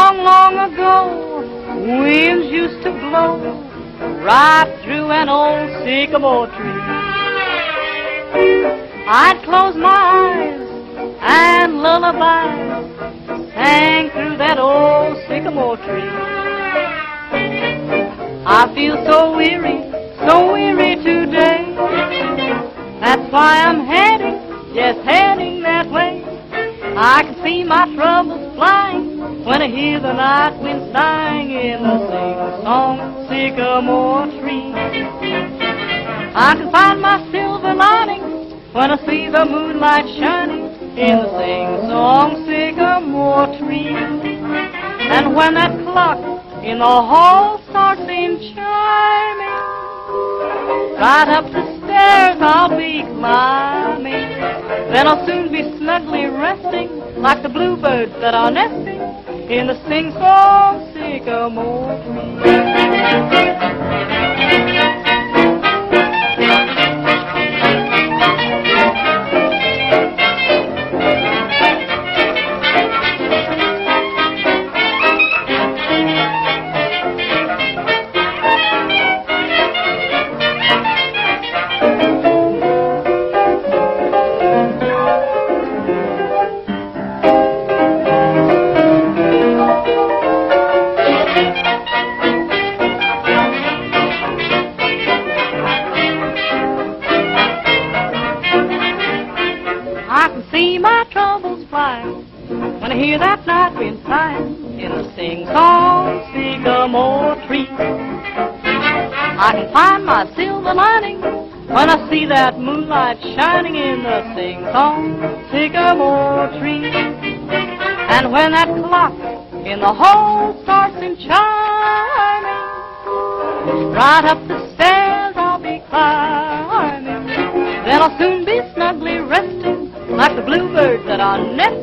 Long, long ago, winds used to blow right through an old sycamore tree. I'd close my eyes and lullabies sang through that old sycamore tree. I feel so weary today. That's why I'm heading, yes, heading that way. I can see my troubles flying when I hear the night wind sighing in the sing-song sycamore tree. I can find my silver lining when I see the moonlight shining in the sing-song sycamore tree. And when that clock in the hall starts in chiming, right up the stairs I'll be climbing. Then I'll soon be snugly resting like the bluebirds that are nesting in the sing-song sycamore tree. I can see my troubles flying when I hear that night wind sighing in the sing-song sycamore tree. I can find my silver lining when I see that moonlight shining in the sing-song sycamore tree. And when that clock in the hall starts in chiming, right up the stairs I'll be climbing. Then I'll soon be snugly resting like the bluebirds that are nesting